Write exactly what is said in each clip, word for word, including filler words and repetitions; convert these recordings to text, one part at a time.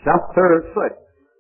chapter six.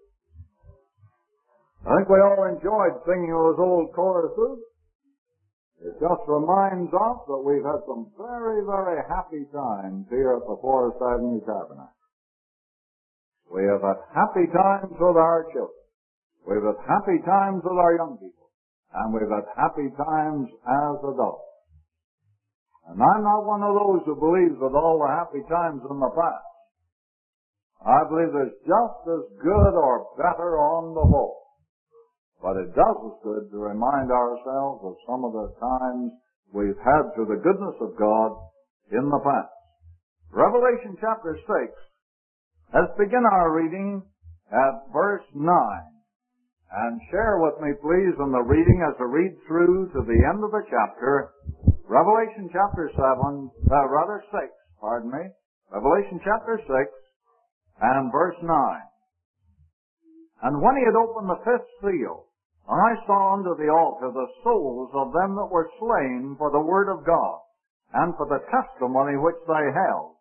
I think we all enjoyed singing those old choruses. It just reminds us that we've had some very, very happy times here at the Forest Avenue Tabernacle. We have had happy times with our children. We've had happy times with our young people. And we've had happy times as adults. And I'm not one of those who believes that all the happy times in the past. I believe there's just as good or better on the whole. But it does us good to remind ourselves of some of the times we've had through the goodness of God in the past. Revelation chapter six. Let's begin our reading at verse nine. And share with me, please, in the reading as I read through to the end of the chapter. Revelation chapter seven, uh, rather six, pardon me. Revelation chapter six and verse nine. And when he had opened the fifth seal, I saw unto the altar the souls of them that were slain for the word of God, and for the testimony which they held.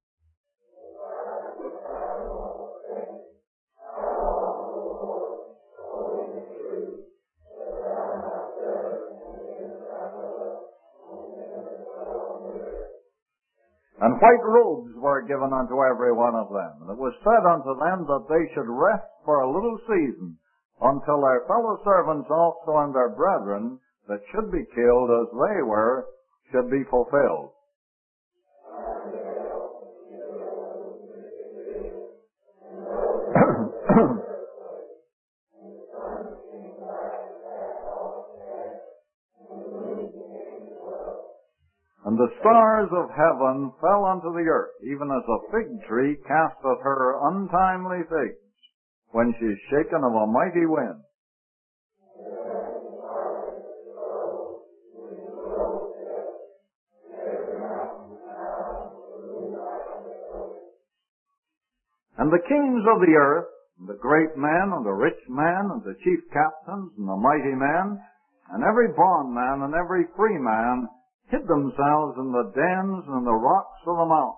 And white robes were given unto every one of them. And it was said unto them that they should rest for a little season, until their fellow servants also and their brethren that should be killed as they were should be fulfilled. And the stars of heaven fell unto the earth, even as a fig tree casteth her untimely figs, when she is shaken of a mighty wind. And the kings of the earth, and the great men, and the rich men, and the chief captains, and the mighty men, and every bondman, and every free man, hid themselves in the dens and in the rocks of the mountains.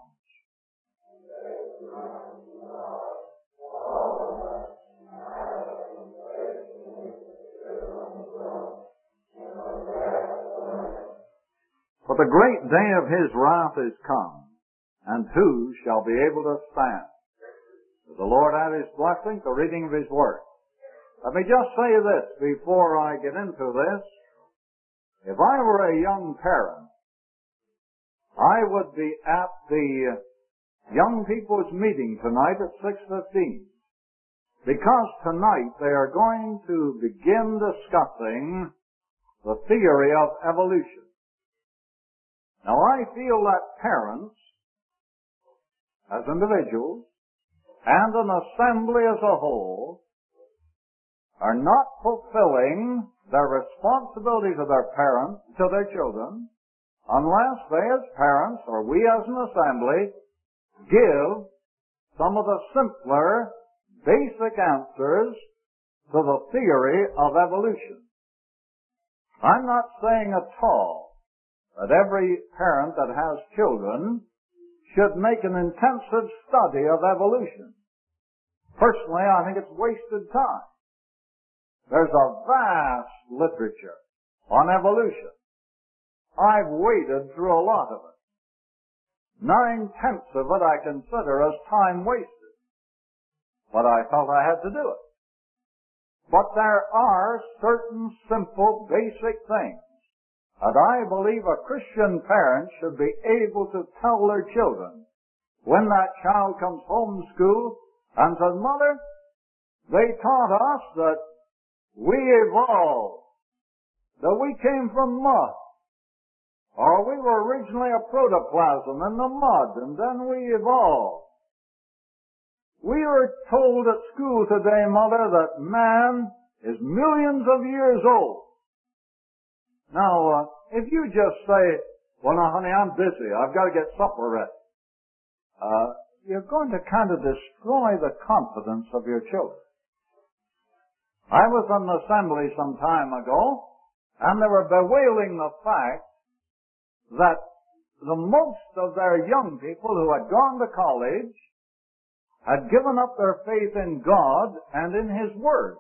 For the great day of his wrath is come, and who shall be able to stand? May the Lord add his blessing to the reading of his word. Let me just say this before I get into this. If I were a young parent, I would be at the young people's meeting tonight at six fifteen. Because tonight they are going to begin discussing the theory of evolution. Now I feel that parents, as individuals, and an assembly as a whole, are not fulfilling their responsibility to their parents, to their children, unless they as parents, or we as an assembly, give some of the simpler, basic answers to the theory of evolution. I'm not saying at all that every parent that has children should make an intensive study of evolution. Personally, I think it's wasted time. There's a vast literature on evolution. I've waded through a lot of it. Nine-tenths of it I consider as time wasted. But I felt I had to do it. But there are certain simple, basic things that I believe a Christian parent should be able to tell their children when that child comes home from school and says, Mother, they taught us that we evolved, that we came from mud, or we were originally a protoplasm in the mud, and then we evolved. We were told at school today, Mother, that man is millions of years old. Now, uh, if you just say, well, now, honey, I'm busy. I've got to get supper ready. Uh, you're going to kind of destroy the confidence of your children. I was in an assembly some time ago, and they were bewailing the fact that the most of their young people who had gone to college had given up their faith in God and in His Word.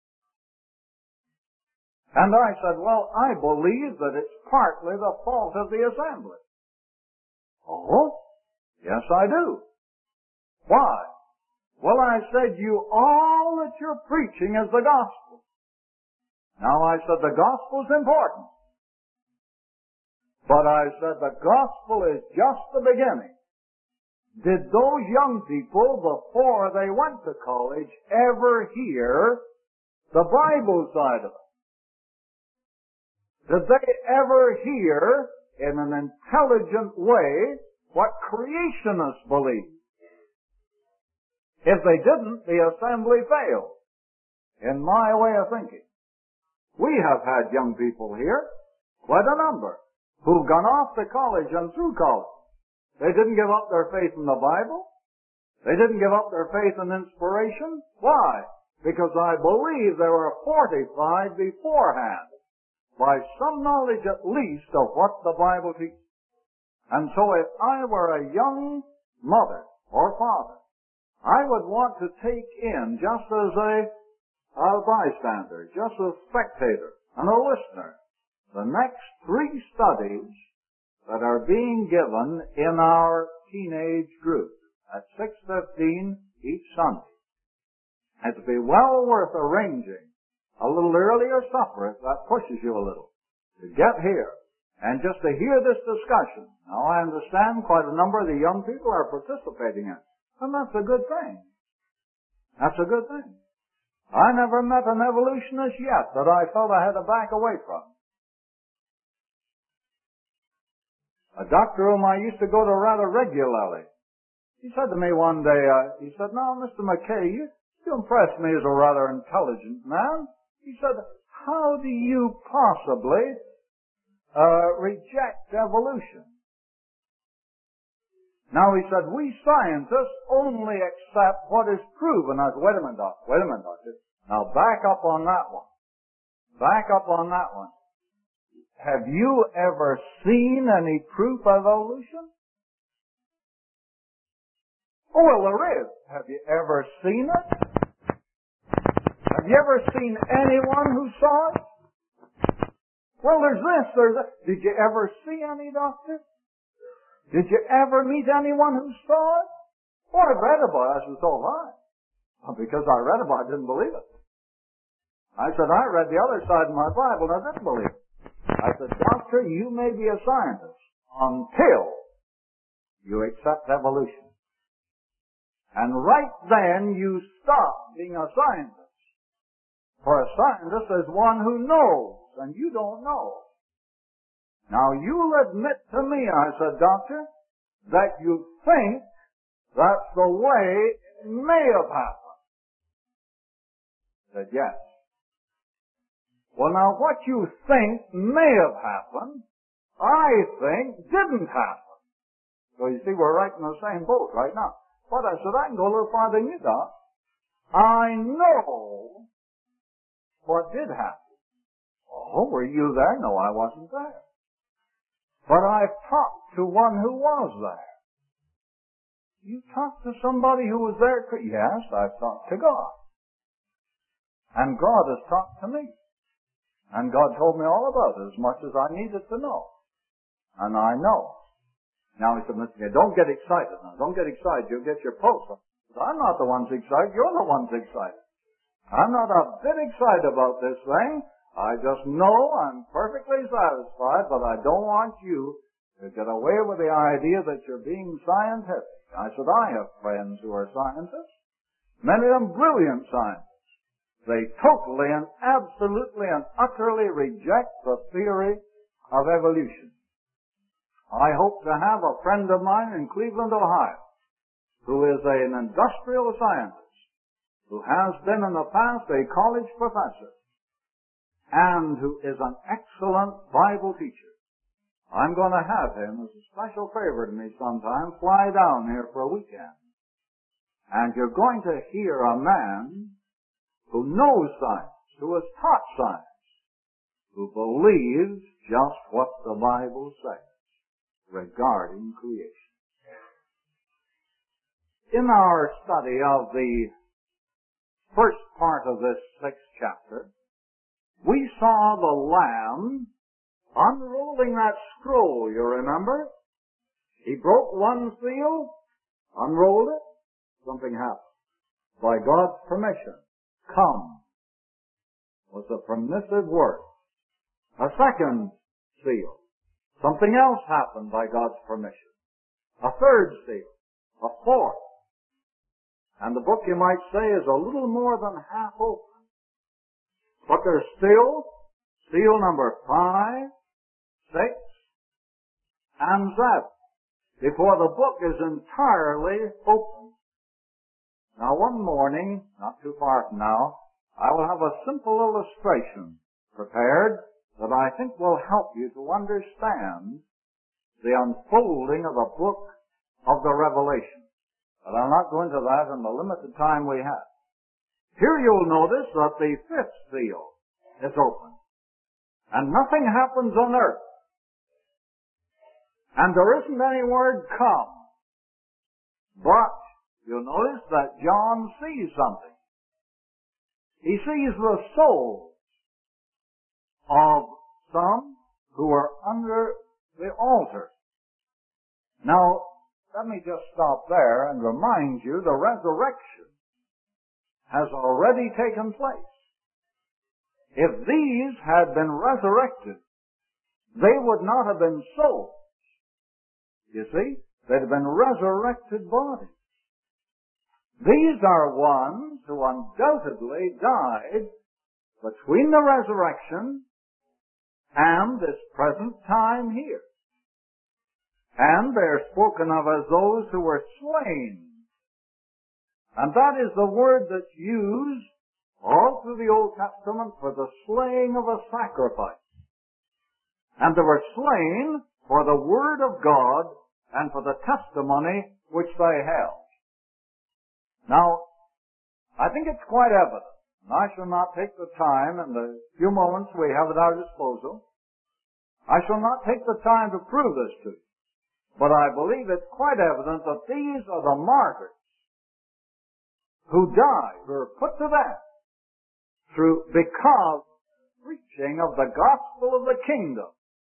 And I said, well, I believe that it's partly the fault of the assembly. Oh? Yes, I do. Why? Well, I said, you, all that you're preaching is the gospel. Now, I said, the gospel's important. But I said, the gospel is just the beginning. Did those young people, before they went to college, ever hear the Bible side of it? Did they ever hear, in an intelligent way, what creationists believe? If they didn't, the assembly failed, in my way of thinking. We have had young people here, quite a number, who've gone off to college and through college. They didn't give up their faith in the Bible. They didn't give up their faith in inspiration. Why? Because I believe they were fortified beforehand by some knowledge at least of what the Bible teaches. And so if I were a young mother or father, I would want to take in, just as a, a bystander, just a spectator and a listener, the next three studies that are being given in our teenage group at six fifteen each Sunday. It'd be well worth arranging a little earlier supper if that pushes you a little to get here and just to hear this discussion. Now, I understand quite a number of the young people are participating in it, and that's a good thing. That's a good thing. I never met an evolutionist yet that I felt I had to back away from. A doctor whom I used to go to rather regularly, he said to me one day, uh, he said, now, Mister McKay, you, you impress me as a rather intelligent man. He said, how do you possibly uh, reject evolution? Now, he said, we scientists only accept what is proven. I said, wait a minute, doctor, wait a minute, doctor. Now, back up on that one. Back up on that one. Have you ever seen any proof of evolution? Oh, well, there is. Have you ever seen it? Have you ever seen anyone who saw it? Well, there's this, there's that. Did you ever see any, doctor? Did you ever meet anyone who saw it? Well, I read about it. I said, so have I. Well, because I read about it, I didn't believe it. I said, I read the other side of my Bible and I didn't believe it. I said, doctor, you may be a scientist until you accept evolution. And right then you stop being a scientist. For a scientist is one who knows, and you don't know. Now, you'll admit to me, I said, doctor, that you think that's the way it may have happened. I said, yes. Well, now, what you think may have happened, I think didn't happen. So you see, we're right in the same boat right now. But I said, I can go a little farther than you, Doc. I know what did happen. Oh, were you there? No, I wasn't there. But I've talked to one who was there. You talked to somebody who was there? Yes, I've talked to God. And God has talked to me. And God told me all about it, as much as I needed to know. And I know. Now he said, Mister Gay, don't get excited now. Don't get excited. You'll get your pulse up. I'm not the one excited. You're the ones excited. I'm not a bit excited about this thing. I just know I'm perfectly satisfied, but I don't want you to get away with the idea that you're being scientific. I said, I have friends who are scientists. Many of them brilliant scientists. They totally and absolutely and utterly reject the theory of evolution. I hope to have a friend of mine in Cleveland, Ohio, who is an industrial scientist, who has been in the past a college professor, and who is an excellent Bible teacher. I'm going to have him as a special favor to me sometime, fly down here for a weekend. And you're going to hear a man who knows science, who has taught science, who believes just what the Bible says regarding creation. in our study of the first part of this sixth chapter, we saw the Lamb unrolling that scroll, you remember? He broke one seal, unrolled it, something happened. By God's permission, come was a permissive word. A second seal, something else happened by God's permission. A third seal, a fourth. And the book, you might say, is a little more than half open. But there's still seal number five, six, and seven before the book is entirely open. Now, one morning, not too far from now, I will have a simple illustration prepared that I think will help you to understand the unfolding of the book of the Revelation. But I'll not go into that in the limited time we have. Here you'll notice that the fifth seal is open. And nothing happens on earth. And there isn't any word come. But you'll notice that John sees something. He sees the souls of some who are under the altar. Now, let me just stop there and remind you the resurrection has already taken place. If these had been resurrected, they would not have been souls. You see, they'd have been resurrected bodies. These are ones who undoubtedly died between the resurrection and this present time here. And they're spoken of as those who were slain. And that is the word that's used all through the Old Testament for the slaying of a sacrifice. And they were slain for the Word of God and for the testimony which they held. Now, I think it's quite evident, and I shall not take the time in the few moments we have at our disposal, I shall not take the time to prove this to you, but I believe it's quite evident that these are the martyrs who died, who were put to death, through, because preaching of the gospel of the kingdom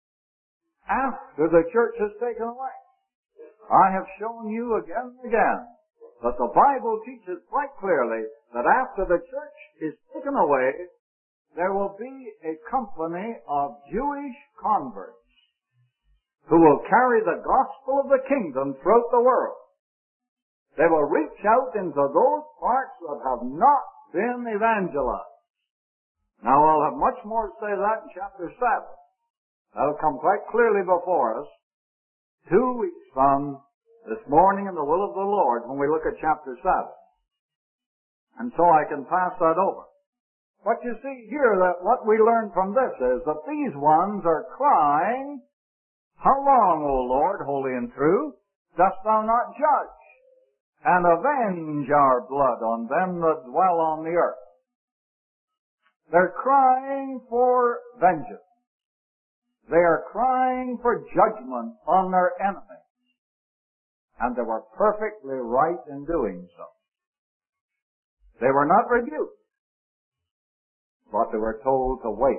after the church has taken away. I have shown you again and again that the Bible teaches quite clearly that after the church is taken away, there will be a company of Jewish converts who will carry the gospel of the kingdom throughout the world. They will reach out into those parts that have not been evangelized. Now, I'll have much more to say to that in chapter seven. That'll come quite clearly before us two weeks from this morning in the will of the Lord when we look at chapter seven. And so I can pass that over. But you see here that what we learn from this is that these ones are crying, "How long, O Lord, holy and true, dost thou not judge and avenge our blood on them that dwell on the earth?" They're crying for vengeance. They are crying for judgment on their enemies. And they were perfectly right in doing so. They were not rebuked, but they were told to wait.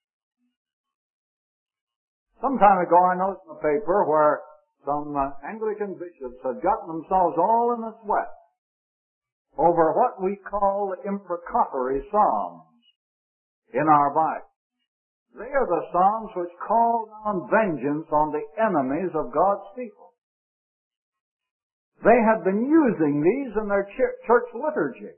Some time ago I noticed in the paper where some uh, Anglican bishops had gotten themselves all in a sweat over what we call the imprecatory psalms in our Bible. They are the psalms which call down vengeance on the enemies of God's people. They had been using these in their church liturgy.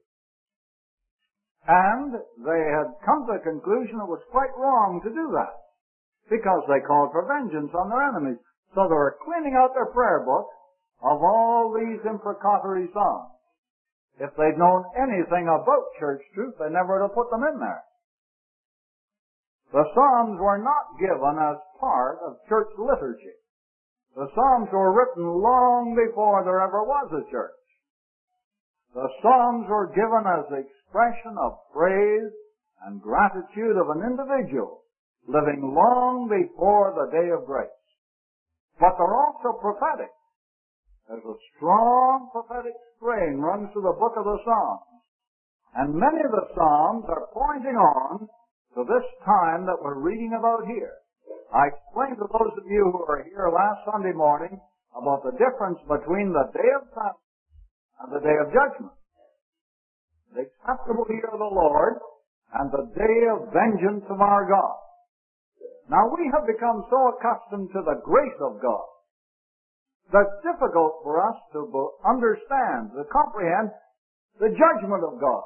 And they had come to the conclusion it was quite wrong to do that, because they called for vengeance on their enemies. So they were cleaning out their prayer book of all these imprecatory psalms. If they'd known anything about church truth, they never would have put them in there. The Psalms were not given as part of church liturgy. The Psalms were written long before there ever was a church. The Psalms were given as the expression of praise and gratitude of an individual living long before the day of grace. But they're also prophetic. There's a strong prophetic strain runs through the book of the Psalms. And many of the Psalms are pointing on to this time that we're reading about here. I explained to those of you who were here last Sunday morning about the difference between the day of Sabbath and the day of judgment. The acceptable year of the Lord and the day of vengeance of our God. Now we have become so accustomed to the grace of God that it's difficult for us to understand, to comprehend the judgment of God.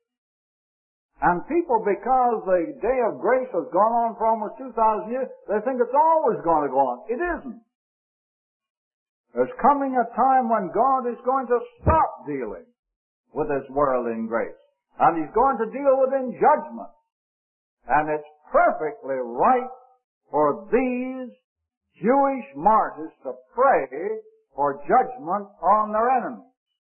And people, because the day of grace has gone on for almost two thousand years, they think it's always going to go on. It isn't. There's coming a time when God is going to stop dealing with this world in grace. And He's going to deal with it in judgment. And it's perfectly right for these Jewish martyrs to pray for judgment on their enemies.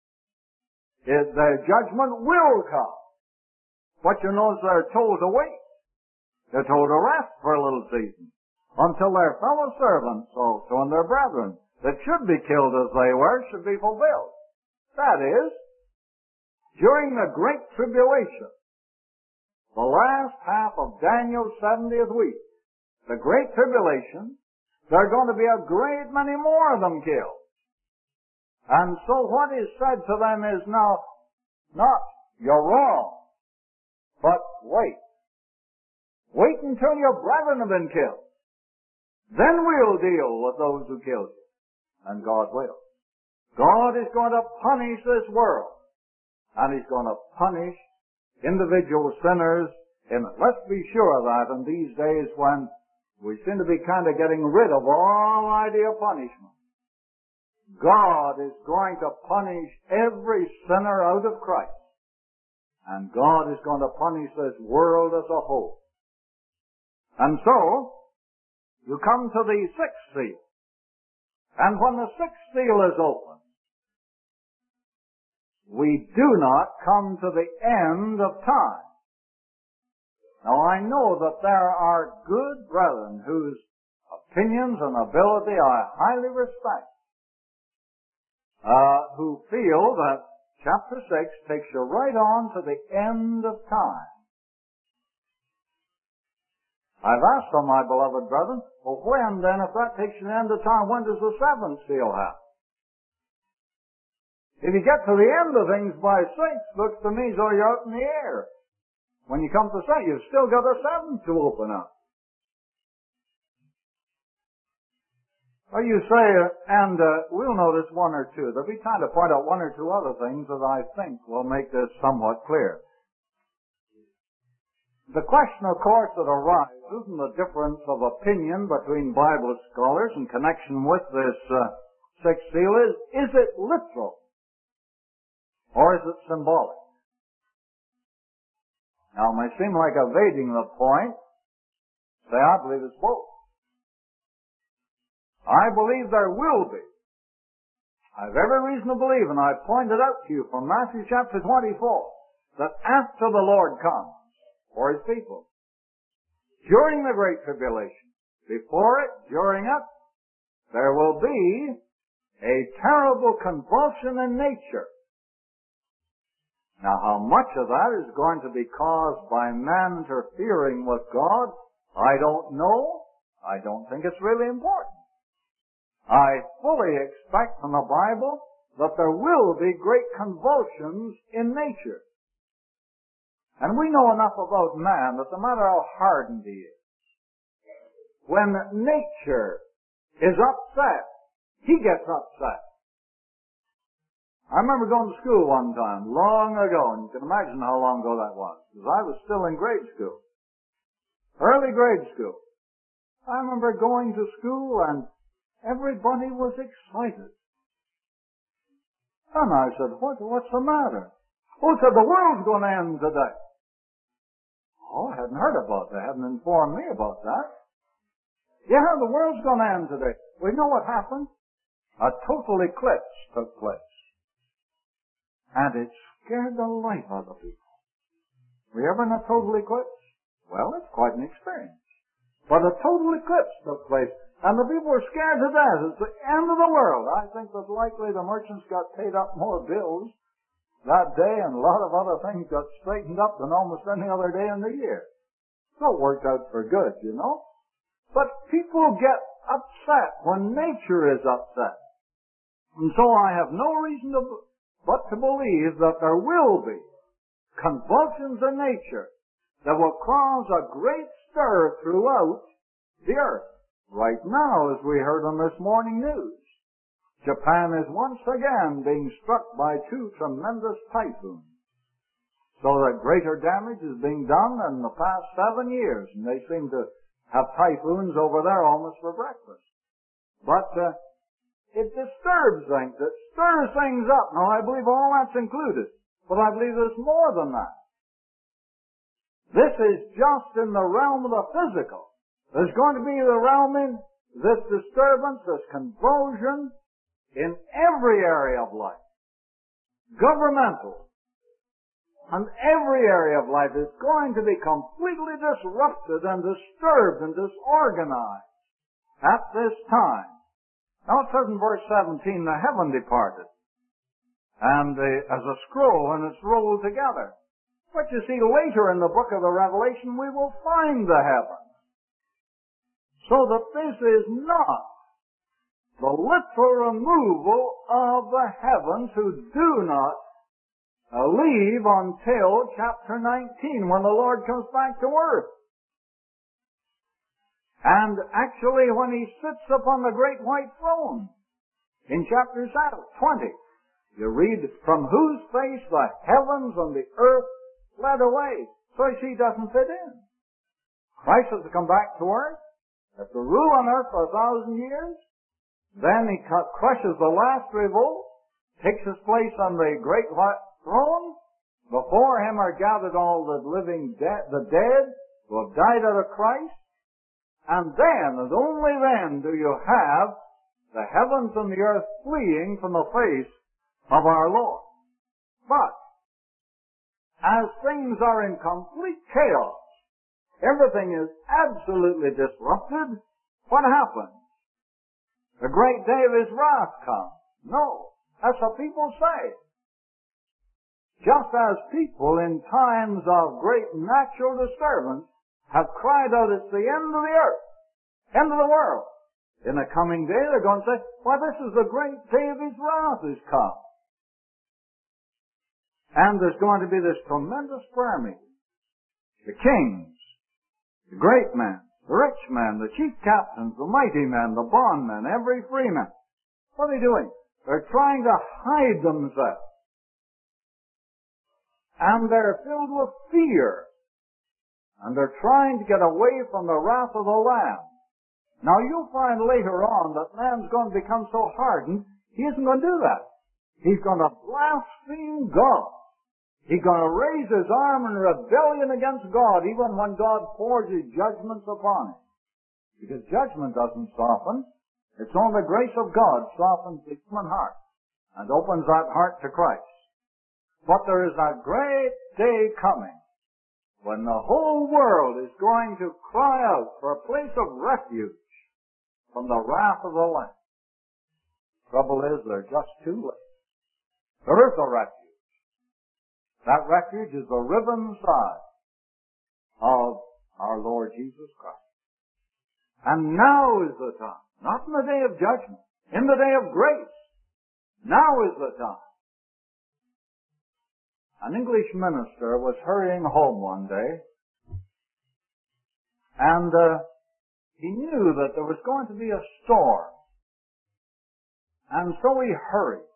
It, the judgment will come. But you notice they're told to wait. They're told to rest for a little season until their fellow servants also and their brethren that should be killed as they were should be fulfilled. That is, during the Great Tribulation, the last half of Daniel's seventieth week, the Great Tribulation, there are going to be a great many more of them killed. And so what is said to them is now, not, you're wrong, but wait. Wait until your brethren have been killed. Then we'll deal with those who killed you. And God will. God is going to punish this world. And He's going to punish individual sinners in it. Let's be sure of that in these days when we seem to be kind of getting rid of all idea of punishment. God is going to punish every sinner out of Christ. And God is going to punish this world as a whole. And so, you come to the sixth seal. And when the sixth seal is opened, we do not come to the end of time. Now I know that there are good brethren whose opinions and ability I highly respect, uh, who feel that chapter six takes you right on to the end of time. I've asked some of my beloved brethren, well when then, if that takes you to the end of time, when does the seventh seal happen? If you get to the end of things by six, looks to me as though you're out in the air. When you come to six, you've still got a seventh to open up. Well, you say, and uh, we'll notice one or two. There'll be time to point out one or two other things that I think will make this somewhat clear. The question, of course, that arises in the difference of opinion between Bible scholars in connection with this uh, sixth seal is, is it literal or is it symbolic? Now, it may seem like evading the point. Say, I believe it's both. I believe there will be. I have every reason to believe, and I've pointed out to you from Matthew chapter twenty-four, that after the Lord comes for His people, during the Great Tribulation, before it, during it, there will be a terrible convulsion in nature. Now, how much of that is going to be caused by man interfering with God, I don't know. I don't think it's really important. I fully expect from the Bible that there will be great convulsions in nature. And we know enough about man that no matter how hardened he is, when nature is upset, he gets upset. I remember going to school one time, long ago, and you can imagine how long ago that was, because I was still in grade school. Early grade school. I remember going to school and everybody was excited. And I said, what, what's the matter? Oh, said, the world's going to end today. Oh, I hadn't heard about that. They hadn't informed me about that. Yeah, the world's going to end today. Well, you know what happened? A total eclipse took place. And it scared the life out of people. Were you ever in a total eclipse? Well, it's quite an experience. But a total eclipse took place. And the people were scared to death. It's the end of the world. I think that likely the merchants got paid up more bills that day, and a lot of other things got straightened up than almost any other day in the year. So it worked out for good, you know. But people get upset when nature is upset. And so I have no reason to, but to believe that there will be convulsions in nature that will cause a great stir throughout the earth. Right now, as we heard on this morning news, Japan is once again being struck by two tremendous typhoons. So that greater damage is being done in the past seven years, and they seem to have typhoons over there almost for breakfast. But uh, it disturbs things. It stirs things up. Now, I believe all that's included, but I believe there's more than that. This is just in the realm of the physical. There's going to be the realm in this disturbance, this convulsion in every area of life. Governmental. And every area of life is going to be completely disrupted and disturbed and disorganized at this time. Now it says in verse seventeen, the heaven departed, and the, as a scroll, and it's rolled together. But you see, later in the book of the Revelation, we will find the heaven. So that this is not the literal removal of the heavens who do not uh, leave until chapter nineteen, when the Lord comes back to earth. And actually when He sits upon the great white throne in chapter twenty, you read, from whose face the heavens and the earth fled away. So you see, He doesn't fit in. Christ has to come back to earth, has to rule on earth for a thousand years. Then He crushes the last revolt, takes His place on the great white throne. Before Him are gathered all the living de- the dead who have died out of Christ. And then, and only then, do you have the heavens and the earth fleeing from the face of our Lord. But, as things are in complete chaos, everything is absolutely disrupted, what happens? The great day of His wrath comes. No, that's what people say. Just as people in times of great natural disturbance have cried out, it's the end of the earth, end of the world. In the coming day, they're going to say, why, this is the great day of His wrath has come. And there's going to be this tremendous prayer meeting. The kings, the great men, the rich men, the chief captains, the mighty men, the bondmen, every freeman. What are they doing? They're trying to hide themselves. And they're filled with fear. And they're trying to get away from the wrath of the Lamb. Now you'll find later on that man's going to become so hardened, he isn't going to do that. He's going to blaspheme God. He's going to raise his arm in rebellion against God, even when God pours His judgments upon him. Because judgment doesn't soften. It's only the grace of God softens the human heart and opens that heart to Christ. But there is a great day coming when the whole world is going to cry out for a place of refuge from the wrath of the Lamb. Trouble is, they're just too late. There is a refuge. That refuge is the riven side of our Lord Jesus Christ. And now is the time. Not in the day of judgment. In the day of grace. Now is the time. An English minister was hurrying home one day, and uh, he knew that there was going to be a storm. And so he hurried.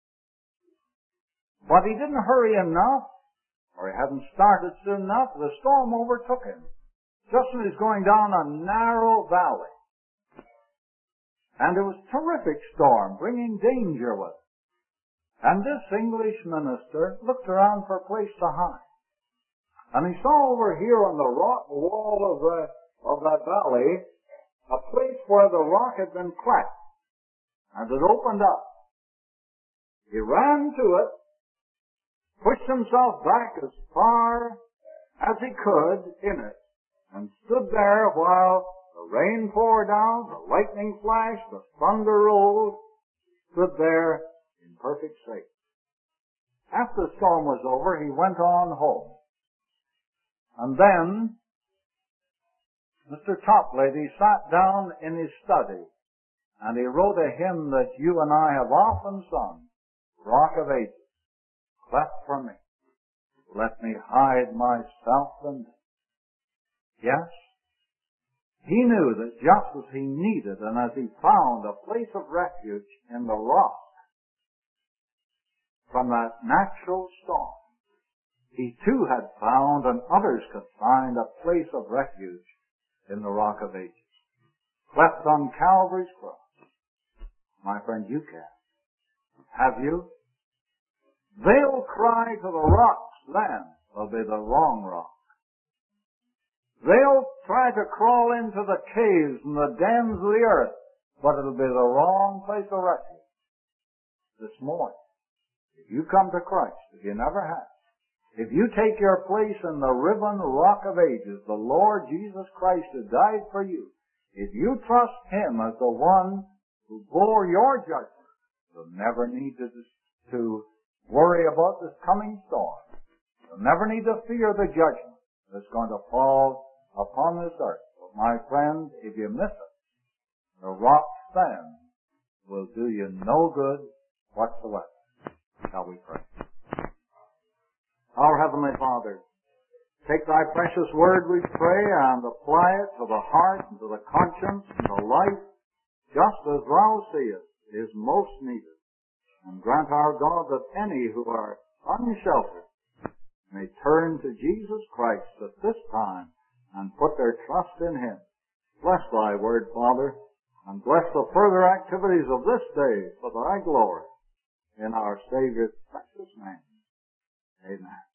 But he didn't hurry enough, or he hadn't started soon enough. The storm overtook him, just when he was going down a narrow valley. And it was a terrific storm, bringing danger with it. And this English minister looked around for a place to hide. And he saw over here on the rock wall of the, of that valley a place where the rock had been cracked, and it opened up. He ran to it, pushed himself back as far as he could in it, and stood there while the The rain poured out, the lightning flashed, the thunder rolled, stood there in perfect safety. After the storm was over, he went on home. And then Mister Toplady sat down in his study, and he wrote a hymn that you and I have often sung, Rock of Ages, cleft for me, let me hide myself in thee. Yes, he knew that just as he needed and as he found a place of refuge in the rock from that natural storm, he too had found, and others could find, a place of refuge in the Rock of Ages. Cleft on Calvary's cross. My friend, you can. Have you? They'll cry to the rocks then. They'll be the wrong rock. They'll try to crawl into the caves and the dens of the earth, but it'll be the wrong place of refuge. This morning, if you come to Christ, if you never have, if you take your place in the riven Rock of Ages, the Lord Jesus Christ who died for you, if you trust Him as the one who bore your judgment, you'll never need to, to worry about this coming storm. You'll never need to fear the judgment that's going to fall upon this earth. But my friend, if you miss it, the rocks then will do you no good whatsoever. Shall we pray? Our Heavenly Father, take Thy precious Word, we pray, and apply it to the heart and to the conscience and to life, just as Thou seest is most needed. And grant our God that any who are unsheltered may turn to Jesus Christ at this time and put their trust in Him. Bless Thy Word, Father, and bless the further activities of this day for Thy glory. In our Savior's precious name. Amen.